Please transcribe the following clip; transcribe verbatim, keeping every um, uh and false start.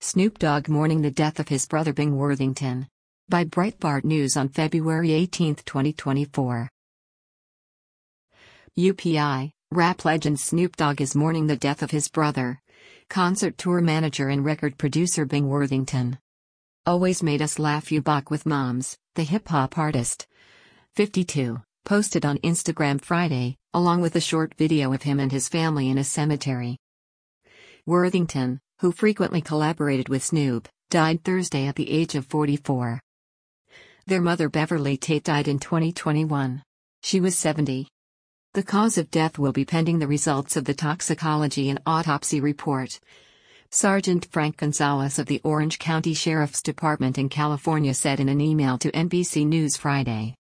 Snoop Dogg mourning the death of his brother Bing Worthington. By Breitbart News on February eighteenth, twenty twenty-four. U P I, rap legend Snoop Dogg is mourning the death of his brother, concert tour manager and record producer Bing Worthington. Always made us laugh, you buck with moms, the hip-hop artist, fifty-two, posted on Instagram Friday, along with a short video of him and his family in a cemetery. Worthington, who frequently collaborated with Snoop, died Thursday at the age of forty-four. Their mother Beverly Tate died in twenty twenty-one. She was seventy. The cause of death will be pending the results of the toxicology and autopsy report, Sergeant Frank Gonzalez of the Orange County Sheriff's Department in California said in an email to N B C News Friday.